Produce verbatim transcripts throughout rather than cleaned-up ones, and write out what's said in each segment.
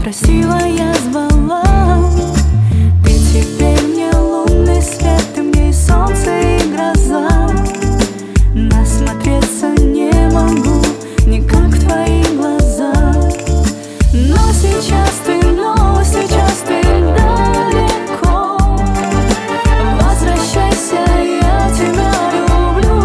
просила, я звала. Ты теперь мне лунный свет, ты мне и солнце, и гроза. Насмотреться не могу никак в твои глаза. Но сейчас ты, но сейчас ты далеко. Возвращайся, я тебя люблю.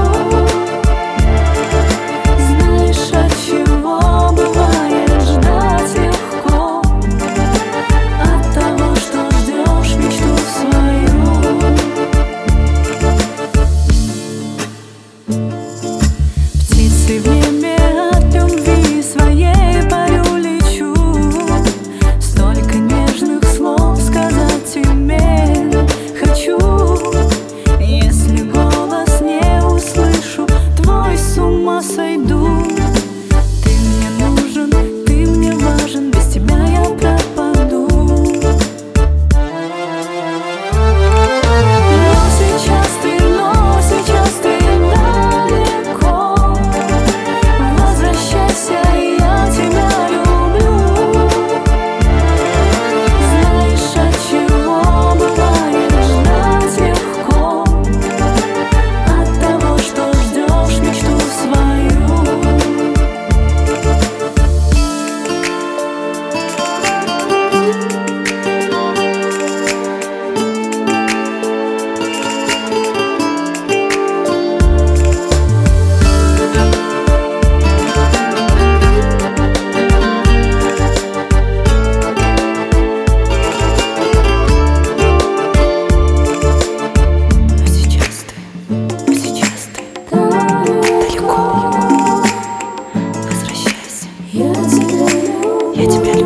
Знаешь, от чего бывает ждать легко? От того, что ждешь мечту свою. Птицей в небе от любви своей парю лечу. Столько нежных слов сказать тебе хочу. Если голос не услышу твой, с ума сойду. Ты мне нужен, ты мне важен, без тебя я пропаду. Но сейчас ты, но сейчас ты далеко. Возвращайся, я тебя люблю. Знаешь, от чего бывает ждать легко? От того, что ждешь мечту свою. Но сейчас ты, но сейчас ты далеко. Возвращайся, я тебя люблю. Я тебя люблю.